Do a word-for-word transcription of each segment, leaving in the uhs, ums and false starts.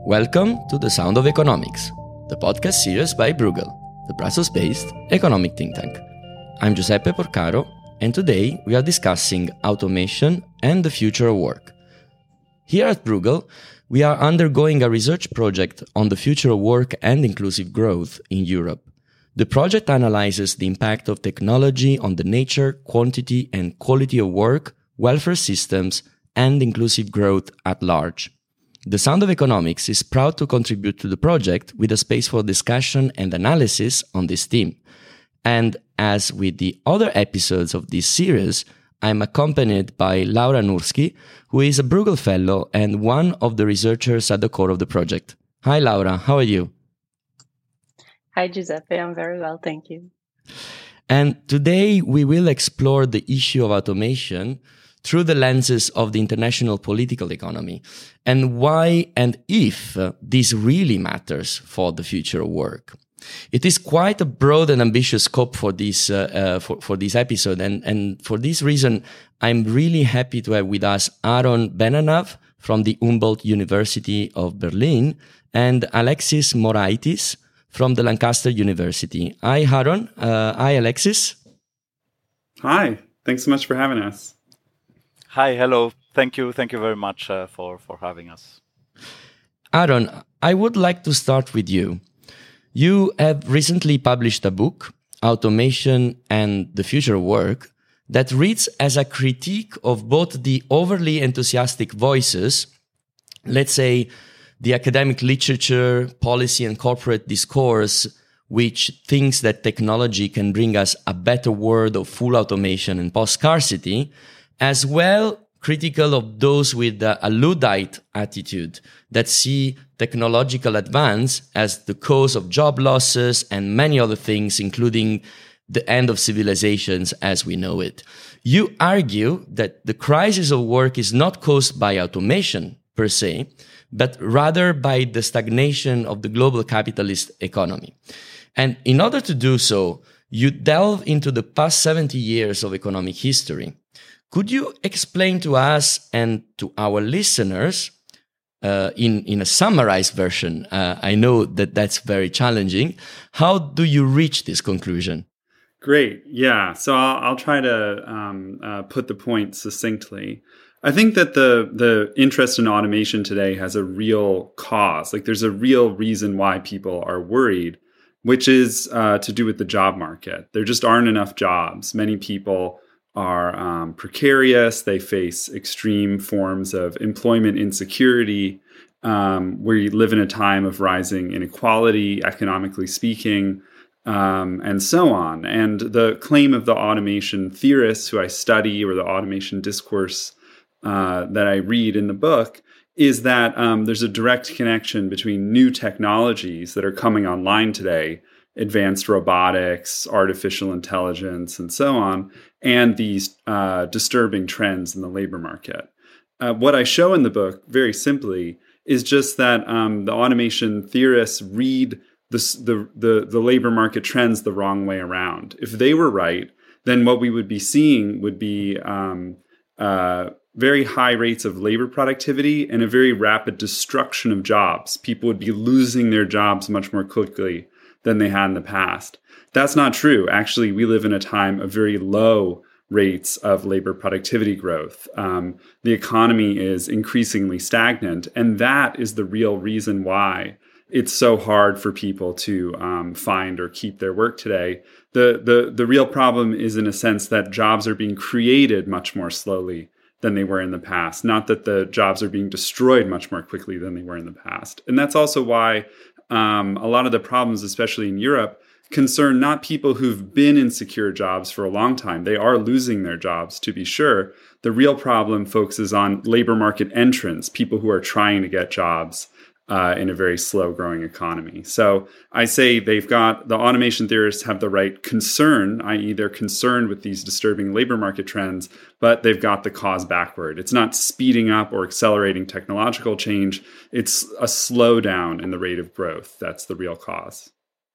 Welcome to The Sound of Economics, the podcast series by Bruegel, the Brussels-based economic think tank. I'm Giuseppe Porcaro, and today we are discussing automation and the future of work. Here at Bruegel, we are undergoing a research project on the future of work and inclusive growth in Europe. The project analyzes the impact of technology on the nature, quantity, and quality of work, welfare systems, and inclusive growth at large. The Sound of Economics is proud to contribute to the project with a space for discussion and analysis on this theme. And as with the other episodes of this series, I'm accompanied by Laura Nursky, who is a Bruegel Fellow and one of the researchers at the core of the project. Hi, Laura. How are you? Hi, Giuseppe. I'm very well, thank you. And today we will explore the issue of automation through the lenses of the international political economy and why and if uh, this really matters for the future of work. It is quite a broad and ambitious scope for this uh, uh, for, for this episode, and, and for this reason, I'm really happy to have with us Aaron Benanav from the Humboldt University of Berlin and Alexis Moraitis from the Lancaster University. Hi, Aaron. Uh, hi, Alexis. Hi. Thanks so much for having us. Hi, hello. Thank you. Thank you very much uh, for, for having us. Aaron, I would like to start with you. You have recently published a book, Automation and the Future of Work, that reads as a critique of both the overly enthusiastic voices, let's say the academic literature, policy and corporate discourse, which thinks that technology can bring us a better world of full automation and post-scarcity, as well critical of those with a Luddite attitude that see technological advance as the cause of job losses and many other things, including the end of civilizations as we know it. You argue that the crisis of work is not caused by automation per se, but rather by the stagnation of the global capitalist economy. And in order to do so, you delve into the past seventy years of economic history. Could you explain to us and to our listeners, uh, in, in a summarized version, uh, I know that that's very challenging, how do you reach this conclusion? Great. Yeah. So I'll, I'll try to um, uh, put the point succinctly. I think that the the interest in automation today has a real cause. Like there's a real reason why people are worried, which is uh, to do with the job market. There just aren't enough jobs. Many people are um, precarious. They face extreme forms of employment insecurity. Um, we live in a time of rising inequality, economically speaking, um, and so on. And the claim of the automation theorists who I study, or the automation discourse uh, that I read in the book, is that um, there's a direct connection between new technologies that are coming online today, advanced robotics, artificial intelligence, and so on, and these uh, disturbing trends in the labor market. Uh, what I show in the book, very simply, is just that um, the automation theorists read the, the, the, the labor market trends the wrong way around. If they were right, then what we would be seeing would be um, uh, very high rates of labor productivity and a very rapid destruction of jobs. People would be losing their jobs much more quickly than they had in the past. That's not true. Actually, we live in a time of very low rates of labor productivity growth. Um, the economy is increasingly stagnant, and that is the real reason why it's so hard for people to um, find or keep their work today. The, the, the real problem is, in a sense, that jobs are being created much more slowly than they were in the past, not that the jobs are being destroyed much more quickly than they were in the past. And that's also why Um, a lot of the problems, especially in Europe, concern not people who've been in secure jobs for a long time. They are losing their jobs, to be sure. The real problem focuses on labor market entrants, people who are trying to get jobs uh, in a very slow-growing economy. So I say they've got, the automation theorists have the right concern, that is they're concerned with these disturbing labor market trends, but they've got the cause backward. It's not speeding up or accelerating technological change. It's a slowdown in the rate of growth. That's the real cause.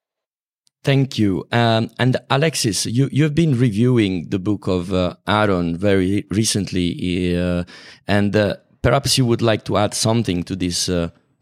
Thank you. Um, and Alexis, you, you've been reviewing the book of uh, Aaron very recently, uh, and uh, perhaps you would like to add something to this uh,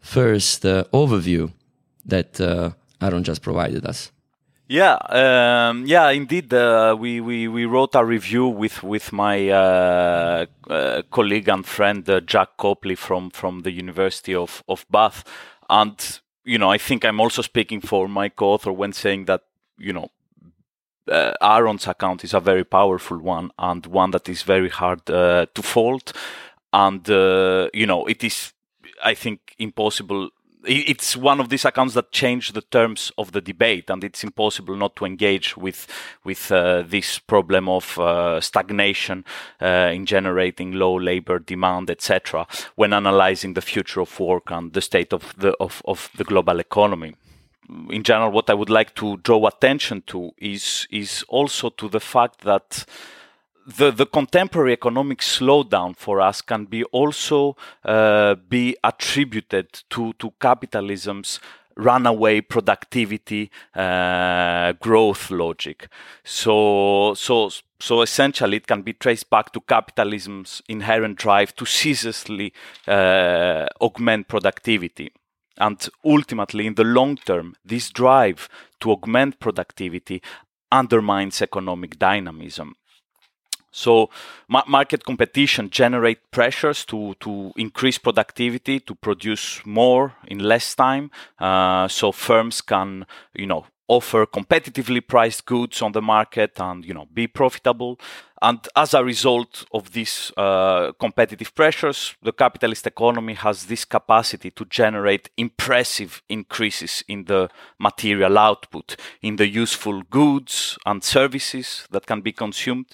first uh, overview that uh, Aaron just provided us. Yeah, um, yeah, indeed. Uh, we, we we wrote a review with with my uh, uh, colleague and friend uh, Jack Copley from from the University of of Bath, and you know I think I'm also speaking for my co-author when saying that you know uh, Aaron's account is a very powerful one and one that is very hard uh, to fault, and uh, you know it is I think impossible. It's one of these accounts that change the terms of the debate, and it's impossible not to engage with with uh, this problem of uh, stagnation uh, in generating low labor demand, et cetera, when analyzing the future of work and the state of the of, of the global economy. In general, what I would like to draw attention to is is also to the fact that The, the contemporary economic slowdown for us can be also uh, be attributed to, to capitalism's runaway productivity uh, growth logic. So, so, so essentially it can be traced back to capitalism's inherent drive to ceaselessly uh, augment productivity. And ultimately, in the long term, this drive to augment productivity undermines economic dynamism. So ma- market competition generate pressures to, to increase productivity, to produce more in less time. Uh, so firms can, you know, offer competitively priced goods on the market and, you know, be profitable. And as a result of these uh, competitive pressures, the capitalist economy has this capacity to generate impressive increases in the material output, in the useful goods and services that can be consumed.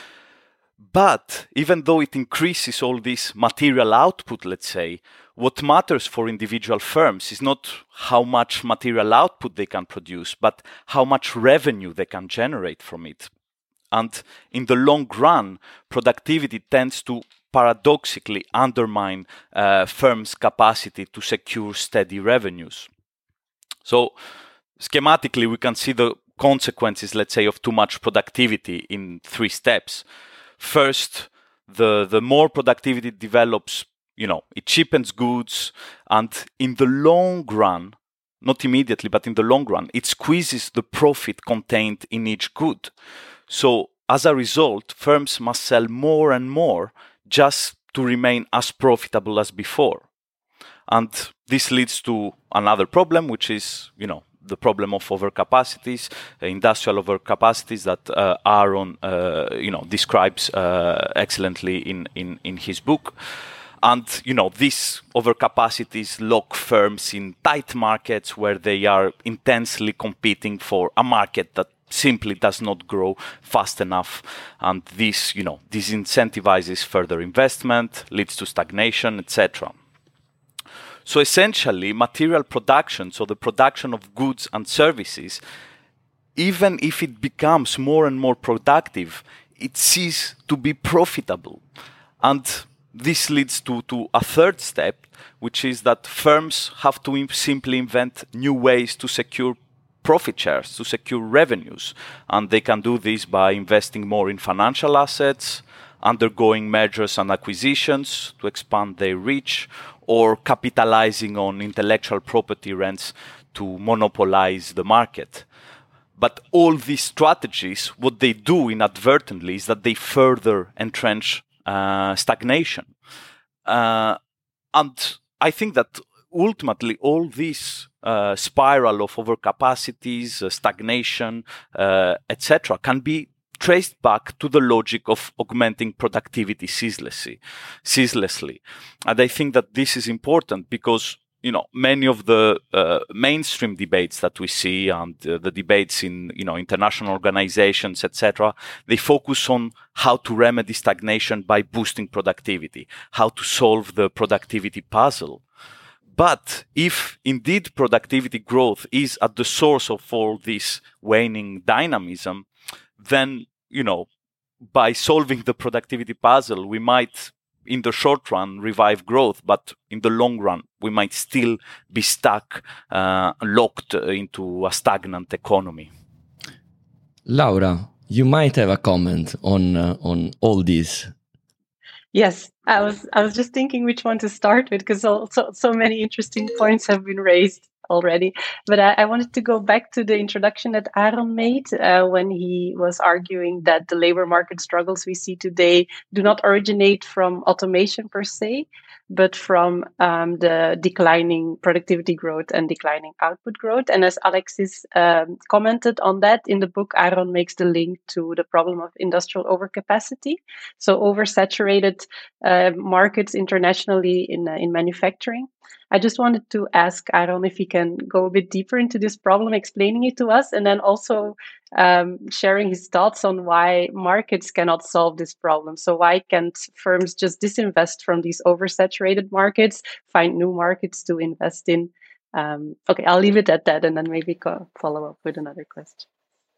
But even though it increases all this material output, let's say, what matters for individual firms is not how much material output they can produce, but how much revenue they can generate from it. And in the long run, productivity tends to paradoxically undermine uh, firms' capacity to secure steady revenues. So schematically, we can see the consequences, let's say, of too much productivity in three steps. First, the, the more productivity develops, you know, it cheapens goods, and in the long run, not immediately, but in the long run, it squeezes the profit contained in each good. So, as a result, firms must sell more and more just to remain as profitable as before. And this leads to another problem, which is, you know, the problem of overcapacities, uh, industrial overcapacities that uh, Aaron, uh, you know, describes uh, excellently in, in, in his book. And, you know, these overcapacities lock firms in tight markets where they are intensely competing for a market that simply does not grow fast enough. And this, you know, disincentivizes further investment, leads to stagnation, et cetera. So essentially, material production, so the production of goods and services, even if it becomes more and more productive, it ceases to be profitable. And this leads to, to a third step, which is that firms have to im- simply invent new ways to secure profit shares, to secure revenues. And they can do this by investing more in financial assets, undergoing mergers and acquisitions to expand their reach, or capitalizing on intellectual property rents to monopolize the market. But all these strategies, what they do inadvertently is that they further entrench uh, stagnation. Uh, and I think that ultimately all this uh, spiral of overcapacities, uh, stagnation, uh, et cetera, can be traced back to the logic of augmenting productivity ceaselessly, ceaselessly. And I think that this is important because, you know, many of the uh, mainstream debates that we see and uh, the debates in, you know, international organizations, et cetera, they focus on how to remedy stagnation by boosting productivity, how to solve the productivity puzzle. But if indeed productivity growth is at the source of all this waning dynamism, then, you know, by solving the productivity puzzle, we might, in the short run, revive growth, but in the long run, we might still be stuck, uh, locked into a stagnant economy. Laura, you might have a comment on uh, on all this. Yes, I was I was just thinking which one to start with because so, so so many interesting points have been raised already. But I, I wanted to go back to the introduction that Aaron made uh, when he was arguing that the labor market struggles we see today do not originate from automation per se, but from um, the declining productivity growth and declining output growth. And as Alexis um, commented on that in the book, Aaron makes the link to the problem of industrial overcapacity. So oversaturated uh, markets internationally in uh, in manufacturing. I just wanted to ask Aaron if he can go a bit deeper into this problem, explaining it to us, and then also um, sharing his thoughts on why markets cannot solve this problem. So why can't firms just disinvest from these oversaturated markets, find new markets to invest in? Um, okay, I'll leave it at that, and then maybe go follow up with another question.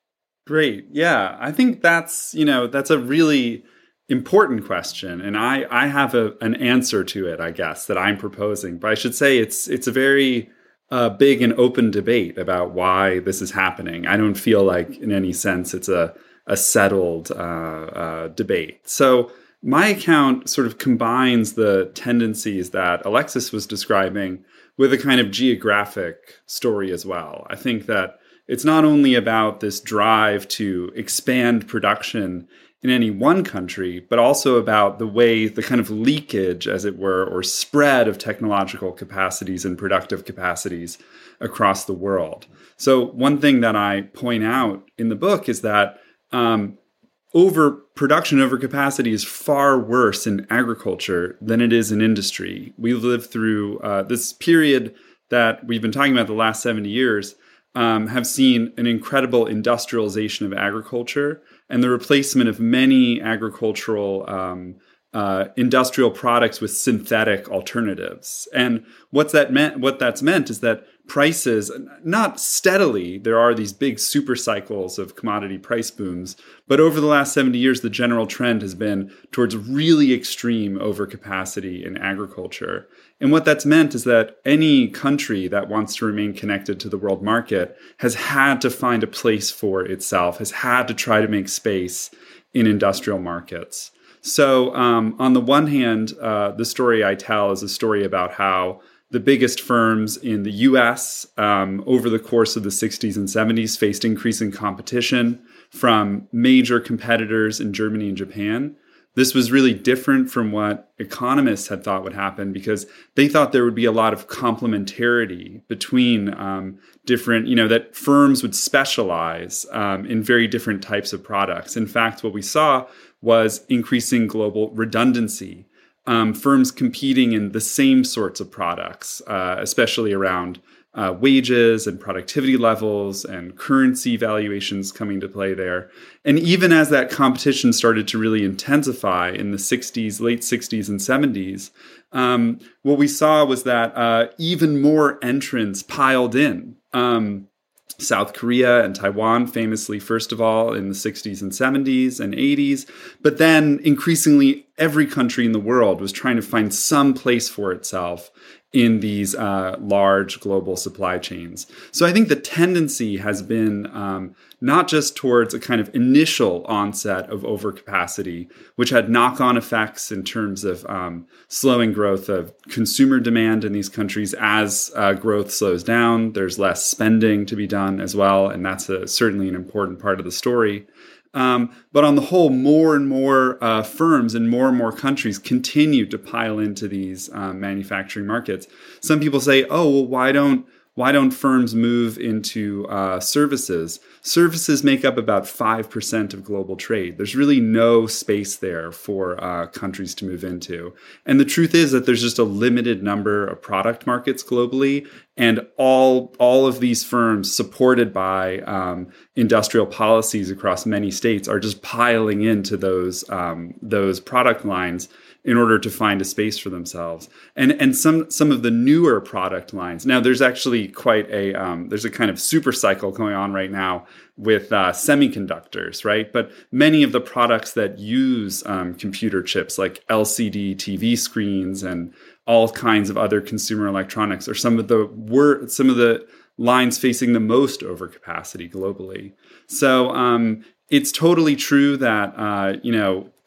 Great. Yeah, I think that's, you know, that's a really important question, and I, I have a, an answer to it, I guess, that I'm proposing. But I should say it's it's a very uh, big and open debate about why this is happening. I don't feel like, in any sense, it's a a settled uh, uh, debate. So my account sort of combines the tendencies that Alexis was describing with a kind of geographic story as well. I think that it's not only about this drive to expand production in any one country, but also about the way the kind of leakage, as it were, or spread of technological capacities and productive capacities across the world. So one thing that I point out in the book is that um, overproduction, overcapacity is far worse in agriculture than it is in industry. We've lived through uh, this period that we've been talking about the last seventy years, um, have seen an incredible industrialization of agriculture and the replacement of many agricultural um, uh, industrial products with synthetic alternatives. And what's that meant? What that's meant is that prices, not steadily, there are these big super cycles of commodity price booms, but over the last seventy years, the general trend has been towards really extreme overcapacity in agriculture. And what that's meant is that any country that wants to remain connected to the world market has had to find a place for itself, has had to try to make space in industrial markets. So um, on the one hand, uh, the story I tell is a story about how the biggest firms in the U S um, over the course of the sixties and seventies faced increasing competition from major competitors in Germany and Japan. This was really different from what economists had thought would happen because they thought there would be a lot of complementarity between um, different, you know, that firms would specialize um, in very different types of products. In fact, what we saw was increasing global redundancy, um, firms competing in the same sorts of products, uh, especially around Uh, wages and productivity levels and currency valuations coming to play there. And even as that competition started to really intensify in the sixties, late sixties and seventies, um, what we saw was that uh, even more entrants piled in. Um, South Korea and Taiwan, famously, first of all, in the sixties and seventies and eighties. But then increasingly, every country in the world was trying to find some place for itself in these uh, large global supply chains. So I think the tendency has been um, not just towards a kind of initial onset of overcapacity, which had knock-on effects in terms of um, slowing growth of consumer demand in these countries. As uh, growth slows down, there's less spending to be done as well, and that's a, certainly an important part of the story. Um, but on the whole, more and more uh, firms in more and more countries continue to pile into these um, manufacturing markets. Some people say, "Oh, well, why don't why don't firms move into uh, services?" Services make up about five percent of global trade. There's really no space there for uh, countries to move into. And the truth is that there's just a limited number of product markets globally, and all all of these firms, supported by um, industrial policies across many states, are just piling into those um, those product lines in order to find a space for themselves. And and some some of the newer product lines. Now, there's actually quite a um, there's a kind of super cycle going on right now with uh, semiconductors, right? But many of the products that use um, computer chips, like L C D T V screens and all kinds of other consumer electronics, are some of the wor- some of the lines facing the most overcapacity globally. So um, it's totally true that uh, you know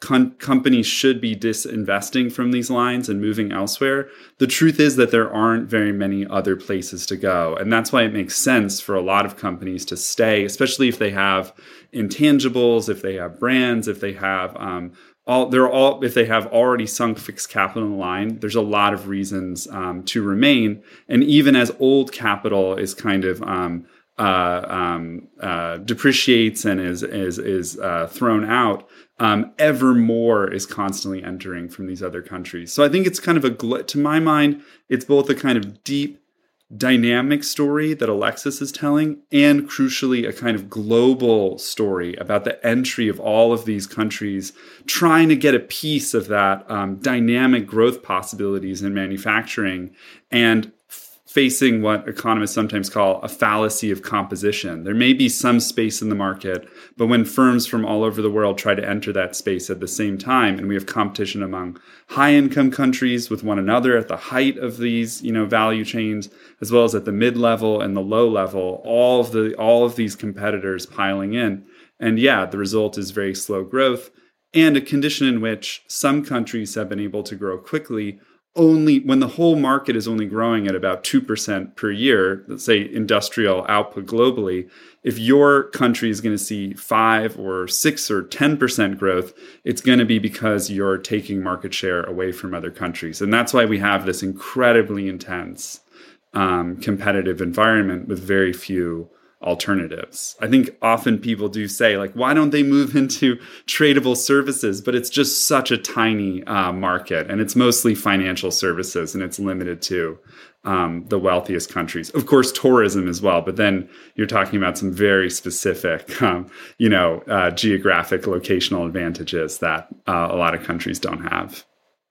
con- companies should be disinvesting from these lines and moving elsewhere. The truth is that there aren't very many other places to go. And that's why it makes sense for a lot of companies to stay, especially if they have intangibles, if they have brands, if they have um, all, they're all, if they have already sunk fixed capital in the line, there's a lot of reasons um, to remain. And even as old capital is kind of um, uh, um, uh, depreciates and is is is uh, thrown out, um, ever more is constantly entering from these other countries. So I think it's kind of a, gl- to my mind, it's both a kind of deep, dynamic story that Alexis is telling, and crucially a kind of global story about the entry of all of these countries trying to get a piece of that um, dynamic growth possibilities in manufacturing, and facing what economists sometimes call a fallacy of composition. There may be some space in the market, but when firms from all over the world try to enter that space at the same time, and we have competition among high-income countries with one another at the height of these, you know, value chains, as well as at the mid-level and the low level, all of the all of these competitors piling in. And yeah, the result is very slow growth, and a condition in which some countries have been able to grow quickly only when the whole market is only growing at about two percent per year, let's say industrial output globally. If your country is going to see five or six or ten percent growth, it's going to be because you're taking market share away from other countries. And that's why we have this incredibly intense um, competitive environment with very few alternatives. I think often people do say, like, why don't they move into tradable services? But it's just such a tiny uh, market, and it's mostly financial services, and it's limited to um, the wealthiest countries. Of course, tourism as well, but then you're talking about some very specific, um, you know, uh, geographic locational advantages that uh, a lot of countries don't have.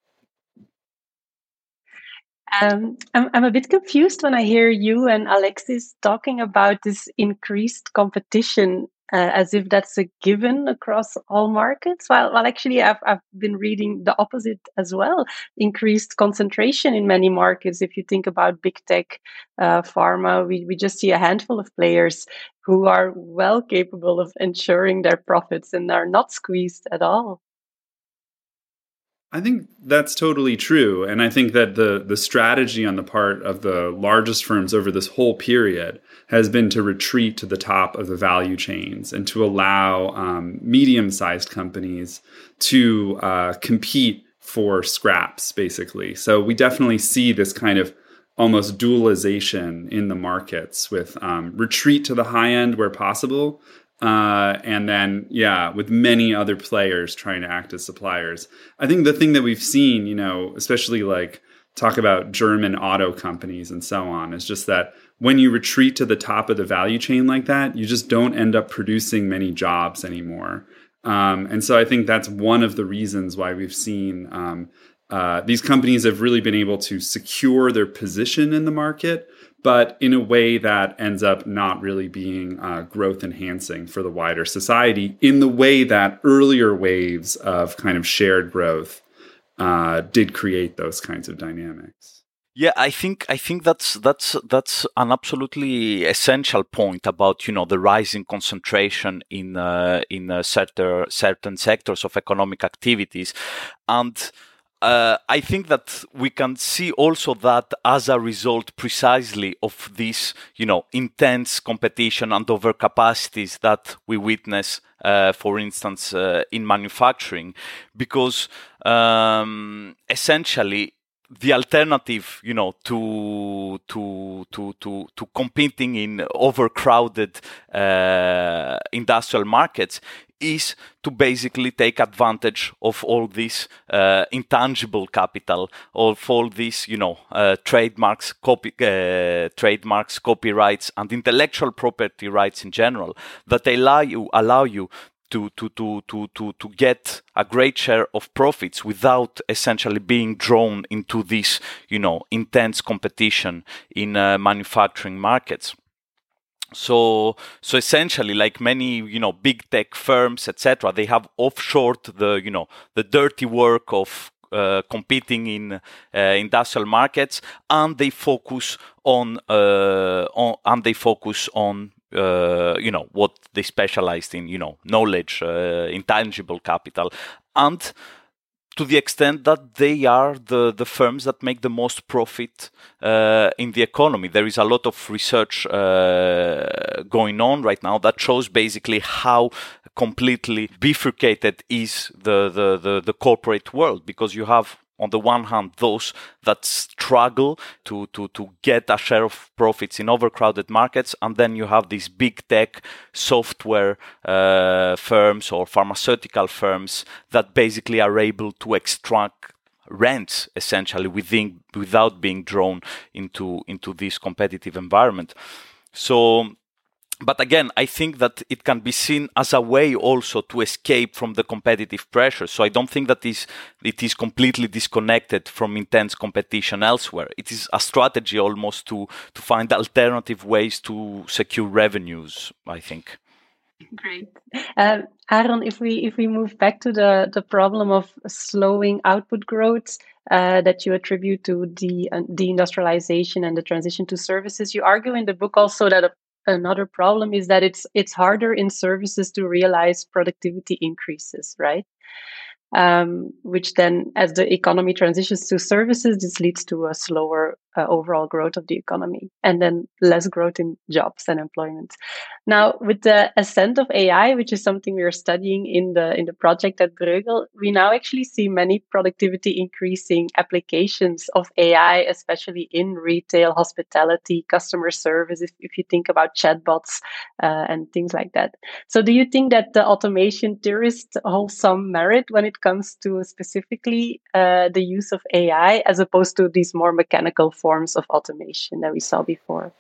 Um, I'm, I'm a bit confused when I hear you and Alexis talking about this increased competition uh, as if that's a given across all markets. Well, well, actually, I've, I've been reading the opposite as well. Increased concentration in many markets. If you think about big tech, uh, pharma, we, we just see a handful of players who are well capable of ensuring their profits and are not squeezed at all. I think that's totally true. And I think that the the strategy on the part of the largest firms over this whole period has been to retreat to the top of the value chains and to allow um, medium-sized companies to uh, compete for scraps, basically. So we definitely see this kind of almost dualization in the markets with um, retreat to the high end where possible. Uh, and then, yeah, with many other players trying to act as suppliers. I think the thing that we've seen, you know, especially like talk about German auto companies and so on, is just that when you retreat to the top of the value chain like that, you just don't end up producing many jobs anymore. Um, and so I think that's one of the reasons why we've seen um, uh, these companies have really been able to secure their position in the market, but in a way that ends up not really being uh, growth enhancing for the wider society in the way that earlier waves of kind of shared growth uh, did create those kinds of dynamics. Yeah, I think I think that's that's that's an absolutely essential point about, you know, the rising concentration in uh, in uh, certain certain sectors of economic activities, and Uh, I think that we can see also that as a result precisely of this, you know, intense competition and overcapacities that we witness, uh, for instance, uh, in manufacturing, because um, essentially the alternative, you know, to to to to to competing in overcrowded uh, industrial markets is to basically take advantage of all this uh, intangible capital, of all these, you know, uh, trademarks, copy, uh, trademarks, copyrights, and intellectual property rights in general that allow you allow you to to to to to to get a great share of profits without essentially being drawn into this, you know, intense competition in uh, manufacturing markets. So, so essentially, like many, you know, big tech firms, et cetera, they have offshored the, you know, the dirty work of uh, competing in uh, industrial markets, and they focus on, uh, on and they focus on. Uh, you know, what they specialized in, you know, knowledge, uh, intangible capital. and to the extent that they are the, the firms that make the most profit uh, in the economy. There is a lot of research uh, going on right now that shows basically how completely bifurcated is the, the, the, the corporate world, because you have, on the one hand, those that struggle to, to, to get a share of profits in overcrowded markets, and then you have these big tech software uh, firms or pharmaceutical firms that basically are able to extract rents essentially within, without being drawn into, into this competitive environment. So, but again, I think that it can be seen as a way also to escape from the competitive pressure. So I don't think that is, it is completely disconnected from intense competition elsewhere. It is a strategy almost to, to find alternative ways to secure revenues, I think. Great. Um, Aaron, if we if we move back to the, the problem of slowing output growth uh, that you attribute to the uh, deindustrialization and the transition to services, you argue in the book also that a Another problem is that it's it's harder in services to realize productivity increases, right? Um, which then, as the economy transitions to services, this leads to a slower uh, overall growth of the economy, and then less growth in jobs and employment. Now, with the ascent of A I, which is something we are studying in the in the project at Bruegel, we now actually see many productivity increasing applications of A I, especially in retail, hospitality, customer service. If, if you think about chatbots uh, and things like that. So, do you think that the automation theorist holds some merit when it comes to specifically uh, the use of A I as opposed to these more mechanical forms of automation that we saw before?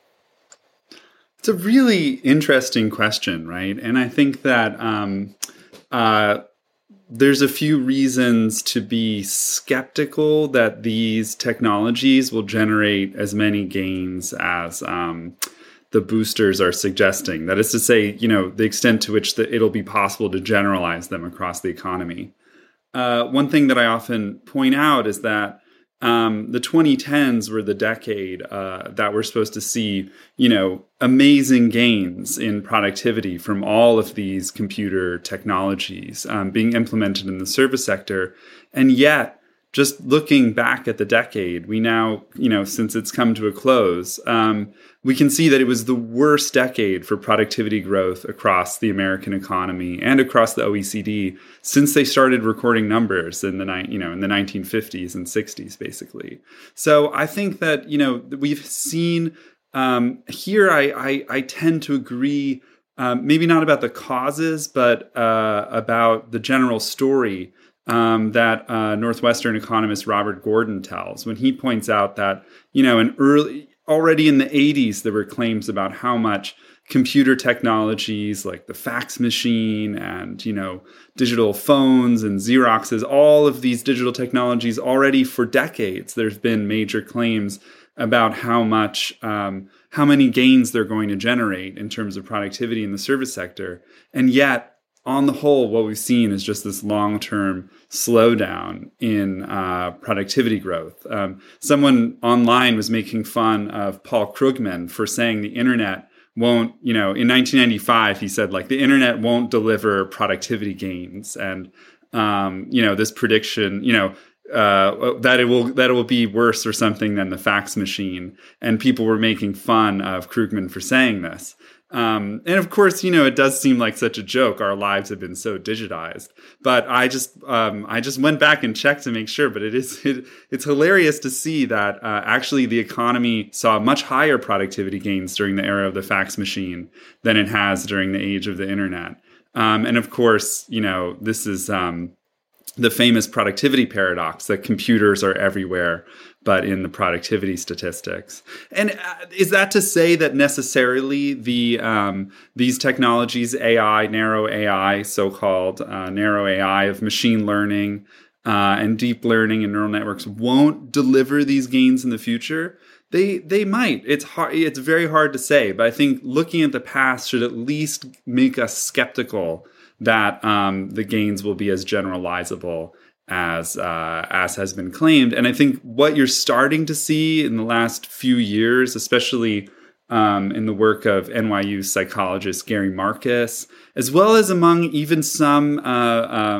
It's a really interesting question, right? And I think that um, uh, there's a few reasons to be skeptical that these technologies will generate as many gains as um, the boosters are suggesting. That is to say, you know, the extent to which the, it'll be possible to generalize them across the economy. Uh, one thing that I often point out is that um, the twenty tens were the decade uh, that we're supposed to see, you know, amazing gains in productivity from all of these computer technologies um, being implemented in the service sector. And yet, just looking back at the decade, we now, you know, since it's come to a close, um, we can see that it was the worst decade for productivity growth across the American economy and across the O E C D since they started recording numbers in the ni- you know in the nineteen fifties and sixties, basically. So I think that, you know, we've seen um, here. I, I I tend to agree, um, maybe not about the causes, but uh, about the general story. Um, that uh, Northwestern economist Robert Gordon tells when he points out that, you know, in early, already in the eighties, there were claims about how much computer technologies like the fax machine and, you know, digital phones and Xeroxes, all of these digital technologies already for decades, there's been major claims about how much, um, how many gains they're going to generate in terms of productivity in the service sector. And yet, on the whole, what we've seen is just this long-term slowdown in uh, productivity growth. Um, someone online was making fun of Paul Krugman for saying the internet won't, you know, in nineteen ninety-five, he said, like, the internet won't deliver productivity gains. And, um, you know, this prediction, you know, uh, that it will that it will be worse or something than the fax machine. And people were making fun of Krugman for saying this. Um, and of course, you know, it does seem like such a joke. Our lives have been so digitized, but I just, um, I just went back and checked to make sure, but it is, it, it's hilarious to see that, uh, actually the economy saw much higher productivity gains during the era of the fax machine than it has during the age of the internet. Um, and of course, you know, this is, um, the famous productivity paradox that computers are everywhere, but in the productivity statistics. And is that to say that necessarily the um, these technologies, A I, narrow A I, so-called uh, narrow A I of machine learning uh, and deep learning and neural networks won't deliver these gains in the future? They they might. It's hard. It's very hard to say. But I think looking at the past should at least make us skeptical that um, the gains will be as generalizable as uh, as has been claimed. And I think what you're starting to see in the last few years, especially um, in the work of N Y U psychologist Gary Marcus, as well as among even some uh, um,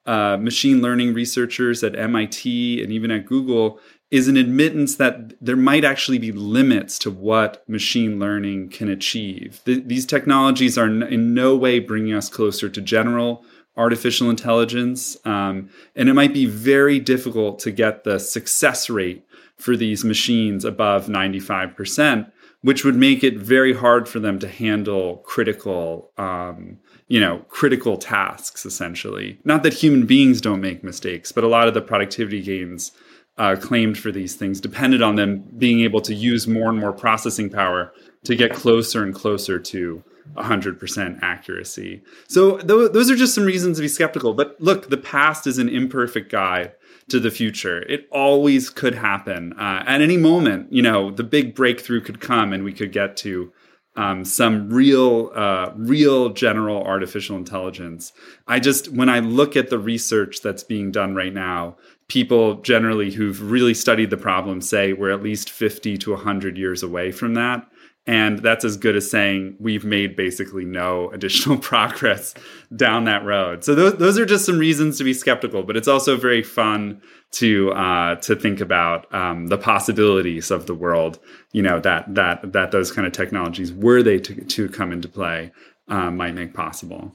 uh, machine learning researchers at M I T and even at Google is an admittance that there might actually be limits to what machine learning can achieve. Th- these technologies are n- in no way bringing us closer to general artificial intelligence, um, and it might be very difficult to get the success rate for these machines above ninety-five percent, which would make it very hard for them to handle critical, um, you know, critical tasks, essentially. Not that human beings don't make mistakes, but a lot of the productivity gains uh, claimed for these things depended on them being able to use more and more processing power to get closer and closer to one hundred percent accuracy. So th- those are just some reasons to be skeptical. But look, the past is an imperfect guide to the future. It always could happen. Uh, at any moment, you know, the big breakthrough could come and we could get to um, some real, uh, real general artificial intelligence. I just, when I look at the research that's being done right now, people generally who've really studied the problem say we're at least fifty to one hundred years away from that. And that's as good as saying we've made basically no additional progress down that road. So those those are just some reasons to be skeptical, but it's also very fun to uh, to think about um, the possibilities of the world. You know, that that that those kind of technologies, were they to, to come into play, uh, might make possible.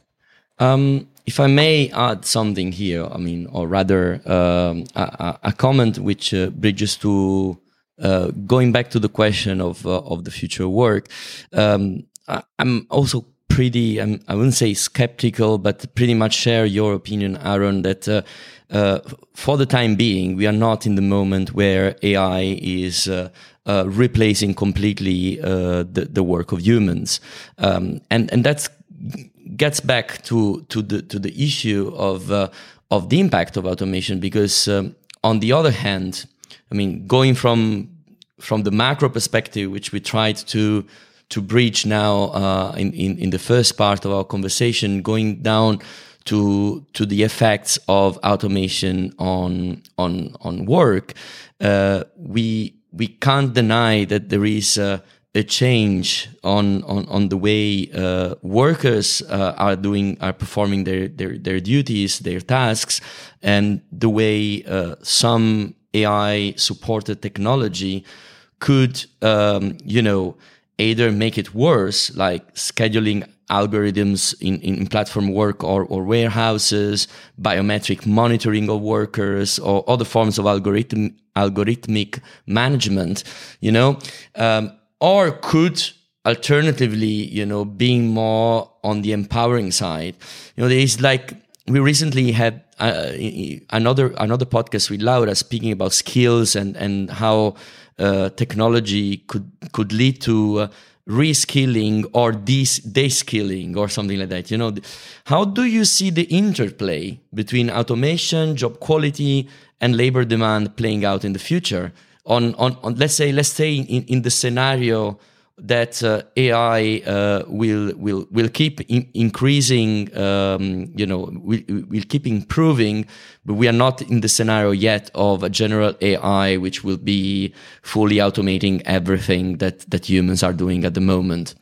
Um, if I may add something here, I mean, or rather um, a, a comment which uh, bridges to Uh, going back to the question of uh, of the future work, um, I, I'm also pretty, I'm, I wouldn't say skeptical, but pretty much share your opinion, Aaron, that uh, uh, for the time being, we are not in the moment where A I is uh, uh, replacing completely uh, the, the work of humans. Um, and, and that gets back to, to the, to the issue of, uh, of the impact of automation, because um, on the other hand, I mean, going from from the macro perspective, which we tried to to bridge now uh, in, in in the first part of our conversation, going down to to the effects of automation on on on work, uh, we we can't deny that there is a, a change on on on the way uh, workers uh, are doing are performing their their their duties, their tasks, and the way uh, some A I supported technology could, um, you know, either make it worse, like scheduling algorithms in, in platform work or, or warehouses, biometric monitoring of workers, or other forms of algorithm algorithmic management, you know, um, or could alternatively, you know, being more on the empowering side. You know, there is like, we recently had uh, another another podcast with Laura speaking about skills and and how uh, technology could could lead to uh, reskilling or de- de-skilling or something like that. You know, how do you see the interplay between automation, job quality, and labor demand playing out in the future? On on, on let's say let's say in, in the scenario that uh, A I uh, will will will keep in increasing, um, you know, will will keep improving, but we are not in the scenario yet of a general A I which will be fully automating everything that that humans are doing at the moment.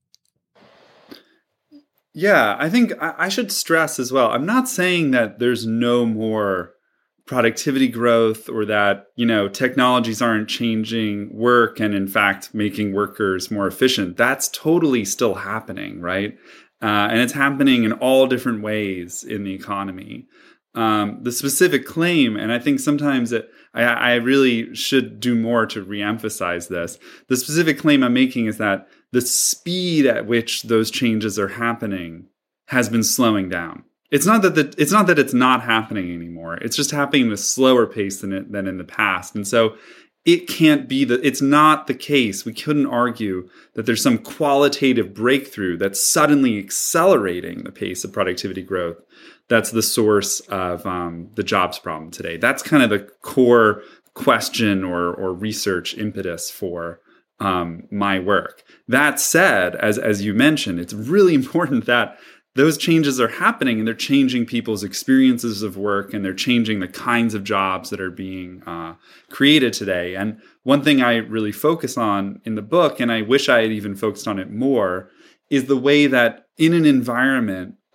Yeah, I think I should stress as well, I'm not saying that there's no more productivity growth or that, you know, technologies aren't changing work and in fact making workers more efficient. That's totally still happening, right? Uh, and it's happening in all different ways in the economy. Um, the specific claim, and I think sometimes it, I, I really should do more to reemphasize this. The specific claim I'm making is that the speed at which those changes are happening has been slowing down. It's not that the, it's not that it's not happening anymore. It's just happening at a slower pace than it, than in the past. And so it can't be that it's not the case. We couldn't argue that there's some qualitative breakthrough that's suddenly accelerating the pace of productivity growth. That's the source of um, the jobs problem today. That's kind of the core question or or research impetus for um, my work. That said, as as you mentioned, it's really important that those changes are happening and they're changing people's experiences of work and they're changing the kinds of jobs that are being uh, created today. And one thing I really focus on in the book, and I wish I had even focused on it more, is the way that in an environment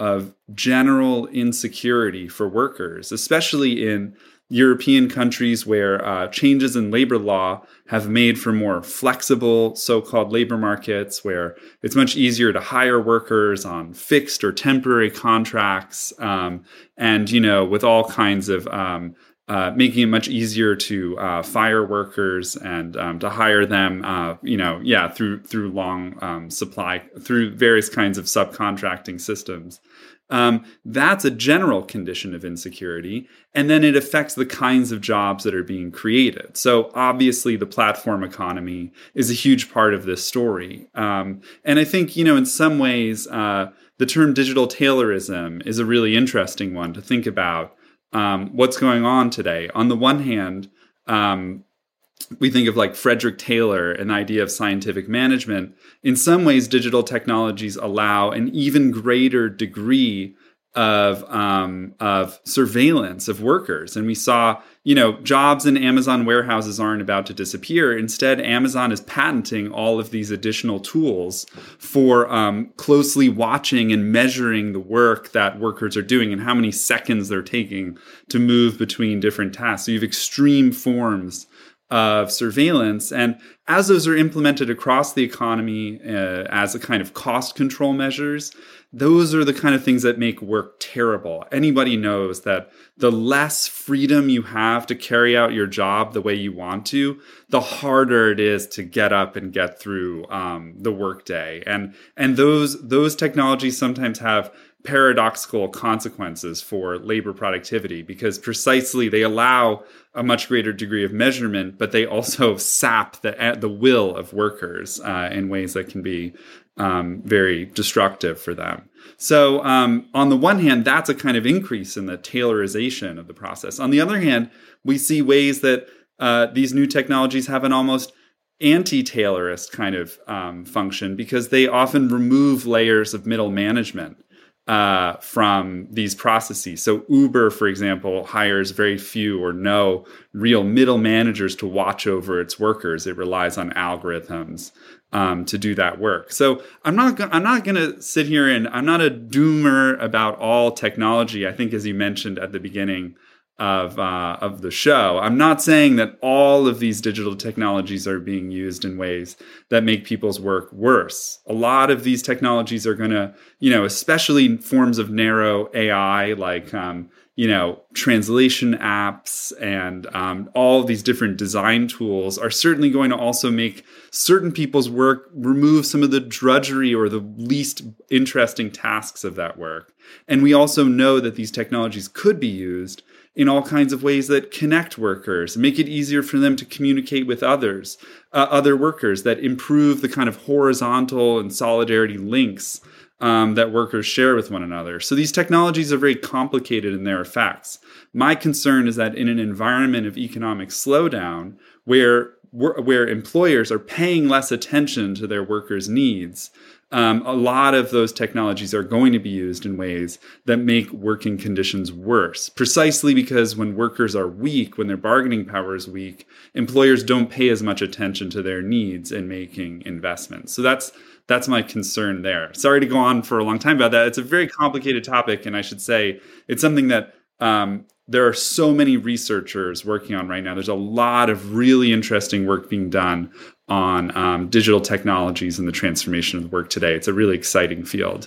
of general insecurity for workers, especially in European countries where uh, changes in labor law have made for more flexible so-called labor markets, where it's much easier to hire workers on fixed or temporary contracts, um, and, you know, with all kinds of um, uh, making it much easier to uh, fire workers and um, to hire them, uh, you know, yeah, through through long um, supply, through various kinds of subcontracting systems. Um, that's a general condition of insecurity, and then it affects the kinds of jobs that are being created. So obviously the platform economy is a huge part of this story. Um, and I think, you know, in some ways, uh, the term digital Taylorism is a really interesting one to think about um, what's going on today. On the one hand, um, we think of like Frederick Taylor, an idea of scientific management. In some ways, digital technologies allow an even greater degree of um, of surveillance of workers. And we saw, you know, jobs in Amazon warehouses aren't about to disappear. Instead, Amazon is patenting all of these additional tools for um, closely watching and measuring the work that workers are doing and how many seconds they're taking to move between different tasks. So you have extreme forms of surveillance. And as those are implemented across the economy uh, as a kind of cost control measures, those are the kind of things that make work terrible. Anybody knows that the less freedom you have to carry out your job the way you want to, the harder it is to get up and get through um, the workday. And and those those technologies sometimes have paradoxical consequences for labor productivity, because precisely they allow a much greater degree of measurement, but they also sap the the will of workers uh, in ways that can be um, very destructive for them. So um, on the one hand, that's a kind of increase in the Taylorization of the process. On the other hand, we see ways that uh, these new technologies have an almost anti-Taylorist kind of um, function, because they often remove layers of middle management uh, from these processes. So Uber, for example, hires very few or no real middle managers to watch over its workers. It relies on algorithms um, to do that work. So I'm not go- I'm not going to sit here and I'm not a doomer about all technology. I think, as you mentioned at the beginning of uh, of the show, I'm not saying that all of these digital technologies are being used in ways that make people's work worse. A lot of these technologies are going to, you know, especially forms of narrow A I, like um, you know, translation apps and um, all of these different design tools, are certainly going to also make certain people's work, remove some of the drudgery or the least interesting tasks of that work. And we also know that these technologies could be used in all kinds of ways that connect workers, make it easier for them to communicate with others, uh, other workers, that improve the kind of horizontal and solidarity links um, that workers share with one another. So these technologies are very complicated in their effects. My concern is that in an environment of economic slowdown, where where employers are paying less attention to their workers' needs, Um, a lot of those technologies are going to be used in ways that make working conditions worse, precisely because when workers are weak, when their bargaining power is weak, employers don't pay as much attention to their needs in making investments. So that's that's my concern there. Sorry to go on for a long time about that. It's a very complicated topic, and I should say it's something that um, there are so many researchers working on right now. There's a lot of really interesting work being done on um, digital technologies and the transformation of work today. It's a really exciting field.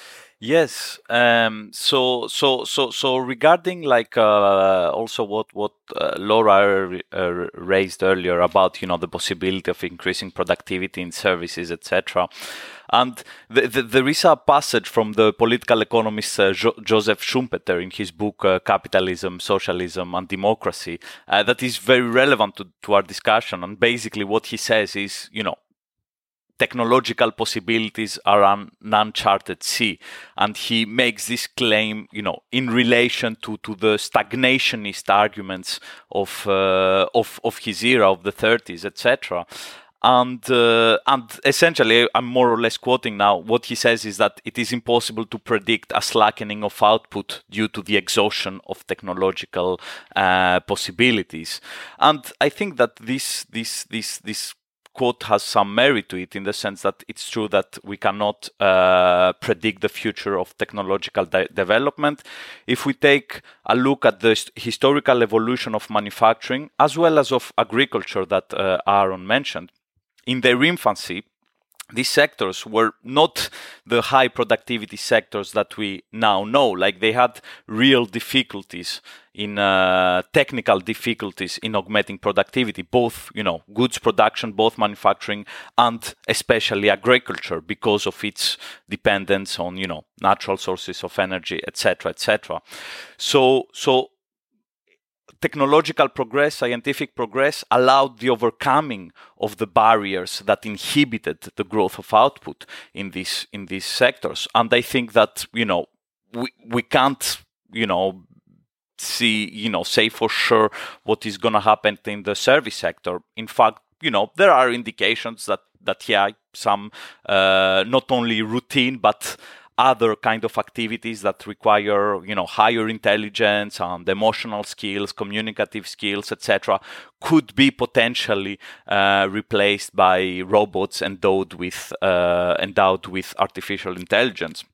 Yes. Um, so, so, so, so regarding like uh, also what what uh, Laura uh, raised earlier about, you know, the possibility of increasing productivity in services, et cetera. And the, the, there is a passage from the political economist uh, jo- Joseph Schumpeter in his book uh, Capitalism, Socialism and Democracy uh, that is very relevant to, to our discussion. And basically what he says is, you know, technological possibilities are an uncharted sea. And he makes this claim, you know, in relation to, to the stagnationist arguments of, uh, of, of his era, of the thirties, et cetera. And uh, and essentially, I'm more or less quoting now, what he says is that it is impossible to predict a slackening of output due to the exhaustion of technological uh, possibilities. And I think that this this this this quote has some merit to it, in the sense that it's true that we cannot uh, predict the future of technological de- development. If we take a look at the historical evolution of manufacturing as well as of agriculture that uh, Aaron mentioned, in their infancy, these sectors were not the high productivity sectors that we now know. Like, they had real difficulties in uh, technical difficulties in augmenting productivity, both, you know, goods production, both manufacturing and especially agriculture, because of its dependence on, you know, natural sources of energy, et cetera, et cetera. So, so technological progress, scientific progress allowed the overcoming of the barriers that inhibited the growth of output in these in these sectors. And I think that, you know, we we can't, you know, see, you know, say for sure what is going to happen in the service sector. In fact, you know, there are indications that that yeah, some uh, not only routine but other kind of activities that require, you know, higher intelligence and emotional skills, communicative skills, et cetera, could be potentially uh, replaced by robots endowed with uh, endowed with artificial intelligence.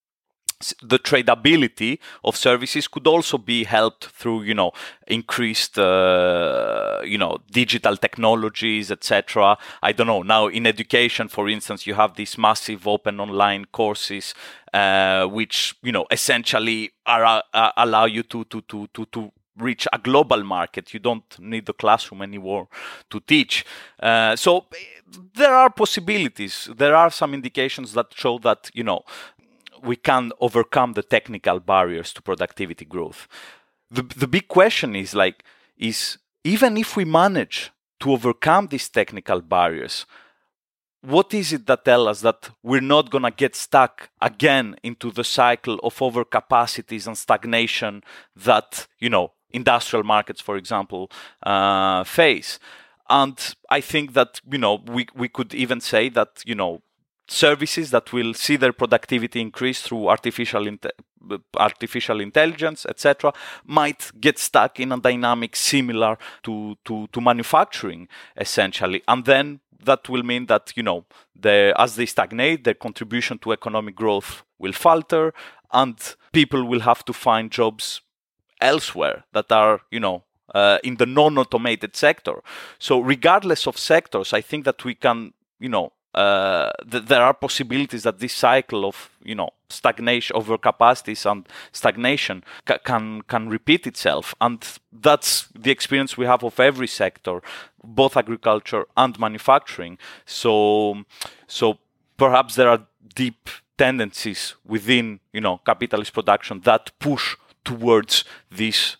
The tradability of services could also be helped through, you know, increased, uh, you know, digital technologies, et cetera. I don't know. Now, in education, for instance, you have these massive open online courses, uh, which, you know, essentially are uh, allow you to to to to to reach a global market. You don't need the classroom anymore to teach. Uh, so there are possibilities. There are some indications that show that, you know, we can overcome the technical barriers to productivity growth. The the big question is like, is even if we manage to overcome these technical barriers, what is it that tells us that we're not going to get stuck again into the cycle of overcapacities and stagnation that, you know, industrial markets, for example, uh, face? And I think that, you know, we we could even say that, you know, services that will see their productivity increase through artificial inte- artificial intelligence, et cetera, might get stuck in a dynamic similar to, to, to manufacturing, essentially. And then that will mean that, you know, the, as they stagnate, their contribution to economic growth will falter, and people will have to find jobs elsewhere that are, you know, uh, in the non-automated sector. So regardless of sectors, I think that we can, you know, Uh, th- there are possibilities that this cycle of, you know, stagnation, overcapacities and stagnation ca- can can repeat itself, and that's the experience we have of every sector, both agriculture and manufacturing. So, so perhaps there are deep tendencies within, you know, capitalist production that push towards these,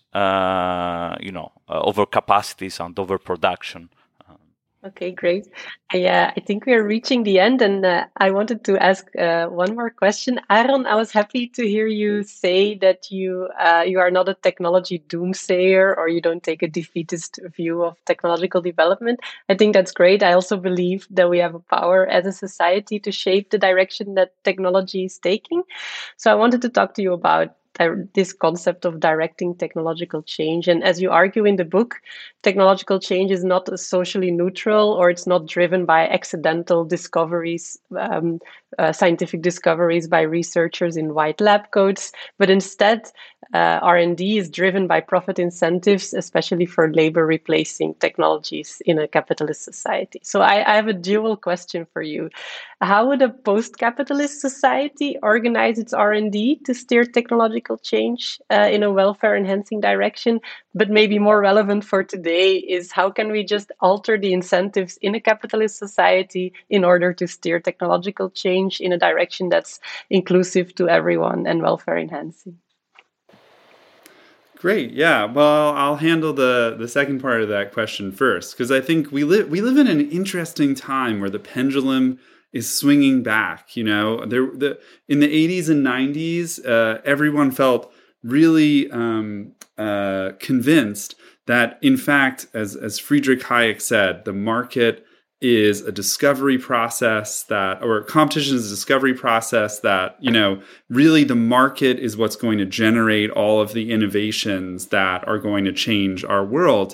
uh, you know, uh, overcapacities and overproduction. Okay, great. I, uh, I think we are reaching the end, and uh, I wanted to ask uh, one more question. Aaron, I was happy to hear you say that you uh, you are not a technology doomsayer, or you don't take a defeatist view of technological development. I think that's great. I also believe that we have a power as a society to shape the direction that technology is taking. So I wanted to talk to you about this concept of directing technological change. And as you argue in the book, technological change is not socially neutral, or it's not driven by accidental discoveries, um, uh, scientific discoveries by researchers in white lab coats, but instead uh, R and D is driven by profit incentives, especially for labor replacing technologies in a capitalist society. So I, I have a dual question for you. How would a post-capitalist society organize its R and D to steer technological change uh, in a welfare-enhancing direction? But maybe more relevant for today is, how can we just alter the incentives in a capitalist society in order to steer technological change in a direction that's inclusive to everyone and welfare-enhancing? Great. Yeah. Well, I'll handle the, the second part of that question first, because I think we live we live in an interesting time where the pendulum is swinging back. You know, there the in the eighties and nineties, uh, everyone felt really um, uh, convinced that, in fact, as as Friedrich Hayek said, the market is a discovery process that, or competition is a discovery process that, you know, really the market is what's going to generate all of the innovations that are going to change our world.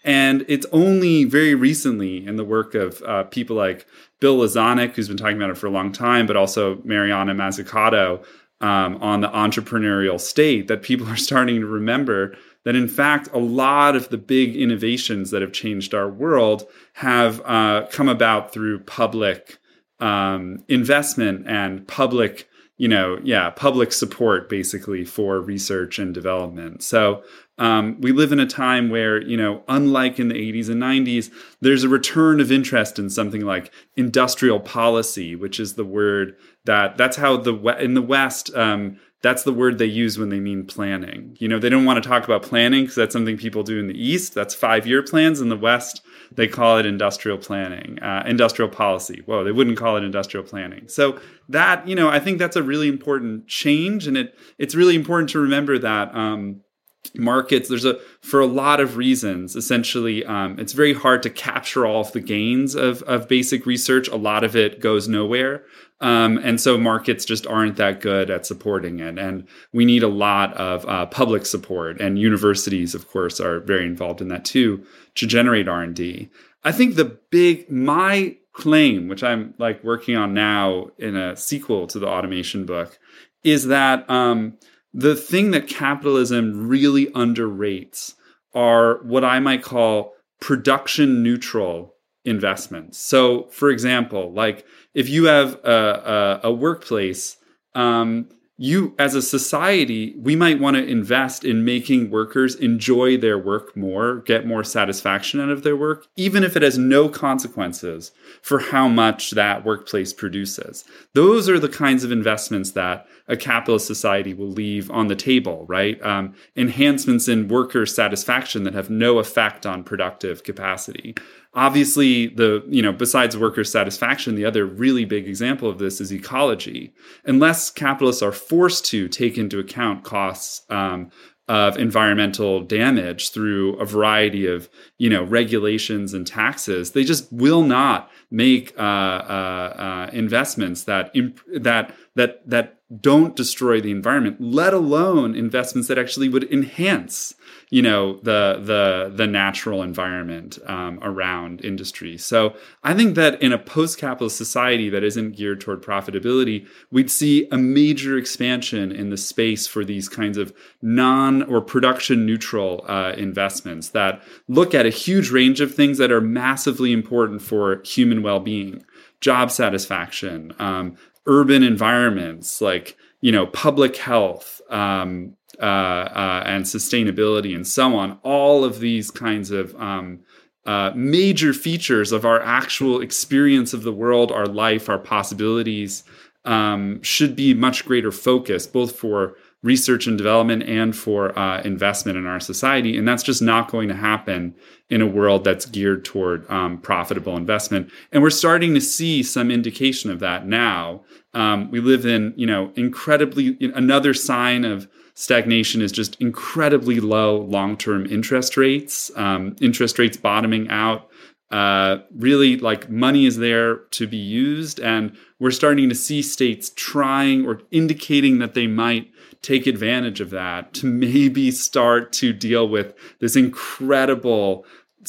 And it's only very recently in the work of uh, people like Bill Lazonick, who's been talking about it for a long time, but also Mariana Mazzucato um, on the entrepreneurial state, that people are starting to remember that, in fact, a lot of the big innovations that have changed our world have uh, come about through public um, investment and public, you know, yeah, public support, basically, for research and development. So um, we live in a time where, you know, unlike in the eighties and nineties, there's a return of interest in something like industrial policy, which is the word that that's how the in the West. Um, That's the word they use when they mean planning. You know, they don't want to talk about planning because that's something people do in the East. That's five-year plans. In the West, they call it industrial planning, uh, industrial policy. Whoa, they wouldn't call it industrial planning. So that, you know, I think that's a really important change. And it it's really important to remember that um, markets, there's a, for a lot of reasons, essentially, um, it's very hard to capture all of the gains of, of basic research. A lot of it goes nowhere. Um, and so markets just aren't that good at supporting it. And we need a lot of uh, public support. And universities, of course, are very involved in that too, to generate R and D. I think the big, my claim, which I'm like working on now in a sequel to the automation book, is that um, the thing that capitalism really underrates are what I might call production neutral investments. So, for example, like if you have a, a, a workplace, um, you as a society, we might want to invest in making workers enjoy their work more, get more satisfaction out of their work, even if it has no consequences for how much that workplace produces. Those are the kinds of investments that a capitalist society will leave on the table, right? Um, enhancements in worker satisfaction that have no effect on productive capacity. Obviously, the you know, besides worker satisfaction, the other really big example of this is ecology. Unless capitalists are forced to take into account costs um, of environmental damage through a variety of you know regulations and taxes, they just will not make uh, uh, uh, investments that imp- that that that don't destroy the environment, let alone investments that actually would enhance you know, the the the natural environment um, around industry. So I think that in a post-capitalist society that isn't geared toward profitability, we'd see a major expansion in the space for these kinds of non or production neutral uh, investments that look at a huge range of things that are massively important for human well-being, job satisfaction, um, urban environments, like, you know, public health, um, Uh, uh, and sustainability and so on. All of these kinds of um, uh, major features of our actual experience of the world, our life, our possibilities um, should be much greater focus, both for research and development and for uh, investment in our society. And that's just not going to happen in a world that's geared toward um, profitable investment. And we're starting to see some indication of that now. Um, we live in, you know, incredibly, another sign of stagnation is just incredibly low long-term interest rates, um, interest rates bottoming out. Uh, really, like, money is there to be used. And we're starting to see states trying or indicating that they might take advantage of that to maybe start to deal with this incredible,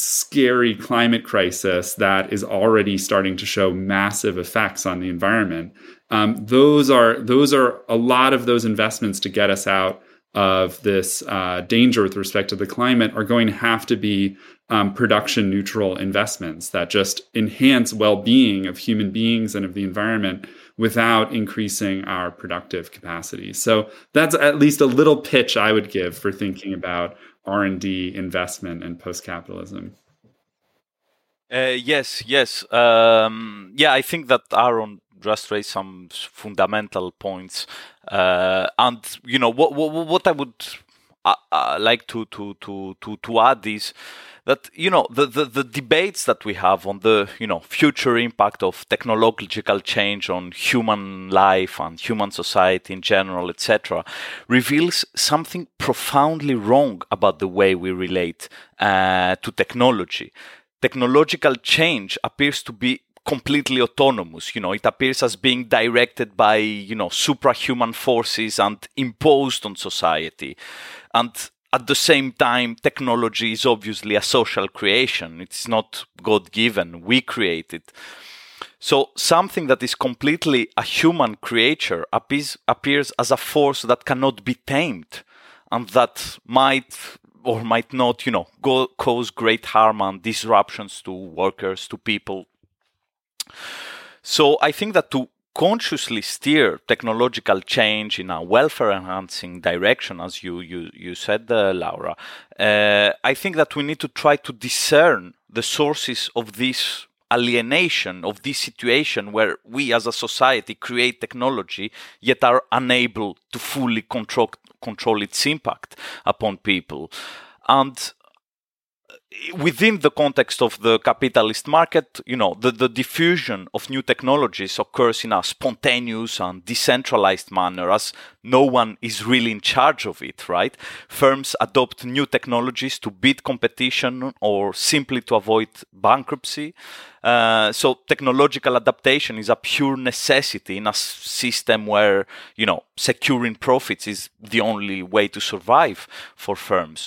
scary climate crisis that is already starting to show massive effects on the environment. Um, those are those are a lot of those investments to get us out of this uh, danger with respect to the climate are going to have to be um, production neutral investments that just enhance well-being of human beings and of the environment without increasing our productive capacity. So that's at least a little pitch I would give for thinking about R and D investment and post-capitalism. Uh, yes, yes. Um, yeah, I think that Aaron just raised some fundamental points. Uh, and, you know, what what, what I would uh, uh, like to, to, to, to, to add is that, you know, the, the, the debates that we have on the, you know, future impact of technological change on human life and human society in general, et cetera, reveals something profoundly wrong about the way we relate uh, to technology. Technological change appears to be completely autonomous. You know, it appears as being directed by, you know, suprahuman forces and imposed on society. And at the same time, technology is obviously a social creation. It's not God-given. We create it. So something that is completely a human creature appears, appears as a force that cannot be tamed, and that might or might not, you know, go, cause great harm and disruptions to workers, to people. So I think that to consciously steer technological change in a welfare-enhancing direction, as you you, you said, uh, Laura, uh, I think that we need to try to discern the sources of this alienation, of this situation where we as a society create technology yet are unable to fully control, control its impact upon people. And within the context of the capitalist market, you know, the, the diffusion of new technologies occurs in a spontaneous and decentralized manner, as no one is really in charge of it, right? Firms adopt new technologies to beat competition or simply to avoid bankruptcy. Uh, so technological adaptation is a pure necessity in a system where, you know, securing profits is the only way to survive for firms.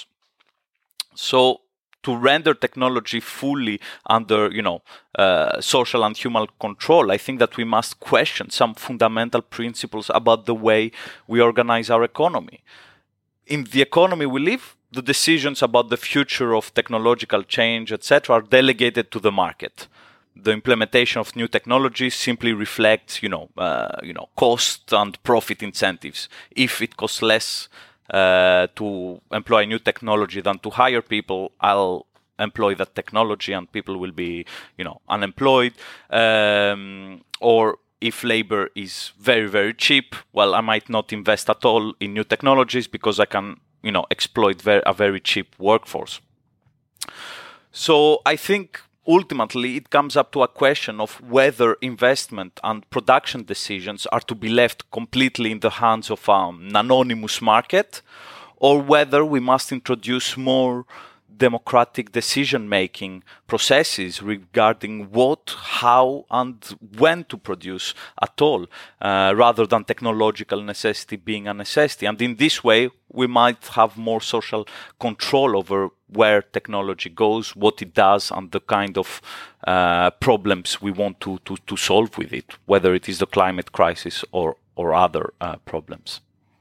So to render technology fully under, you know, uh, social and human control, I think that we must question some fundamental principles about the way we organize our economy. In the economy we live, the decisions about the future of technological change, et cetera, are delegated to the market. The implementation of new technologies simply reflects, you know, uh, you know, cost and profit incentives. If it costs less Uh, to employ new technology than to hire people, I'll employ that technology and people will be, you know, unemployed. Um, or if labor is very, very cheap, well, I might not invest at all in new technologies because I can, you know, exploit very, a very cheap workforce. So I think ultimately it comes up to a question of whether investment and production decisions are to be left completely in the hands of um, an anonymous market, or whether we must introduce more democratic decision-making processes regarding what, how, and when to produce at all, uh, rather than technological necessity being a necessity. And in this way, we might have more social control over where technology goes, what it does, and the kind of uh, problems we want to, to, to solve with it, whether it is the climate crisis or, or other uh, problems.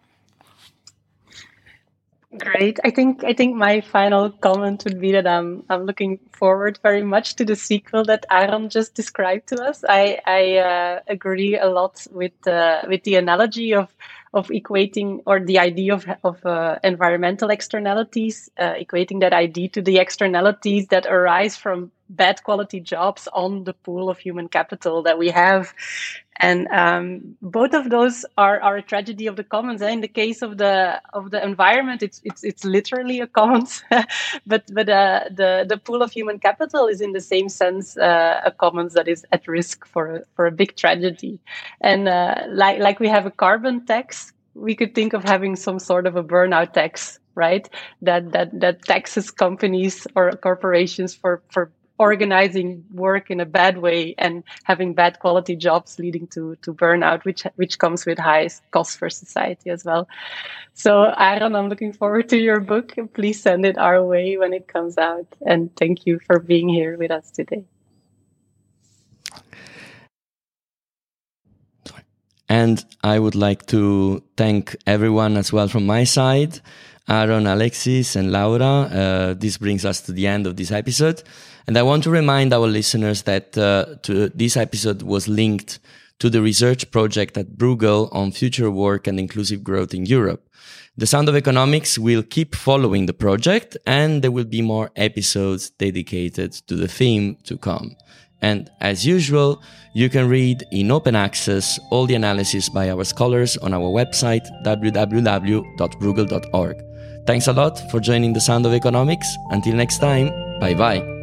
Great. I think I think my final comment would be that I'm I'm looking forward very much to the sequel that Aaron just described to us. I I uh, agree a lot with uh, with the analogy of of equating, or the idea of of uh, environmental externalities, uh, equating that idea to the externalities that arise from bad quality jobs on the pool of human capital that we have. And um, both of those are, are a tragedy of the commons. In the case of the of the environment, it's it's it's literally a commons, but but uh, the the pool of human capital is in the same sense uh, a commons that is at risk for a, for a big tragedy. And uh, like like we have a carbon tax, we could think of having some sort of a burnout tax, right? That that that taxes companies or corporations for for organizing work in a bad way and having bad quality jobs leading to, to burnout, which which comes with high costs for society as well. So Aaron, I'm looking forward to your book. Please send it our way when it comes out. And thank you for being here with us today. And I would like to thank everyone as well from my side, Aaron, Alexis, and Laura. Uh, this brings us to the end of this episode. And I want to remind our listeners that uh, to, this episode was linked to the research project at Bruegel on future work and inclusive growth in Europe. The Sound of Economics will keep following the project, and there will be more episodes dedicated to the theme to come. And as usual, you can read in open access all the analysis by our scholars on our website, w w w dot bruegel dot org. Thanks a lot for joining the Sound of Economics. Until next time, bye bye.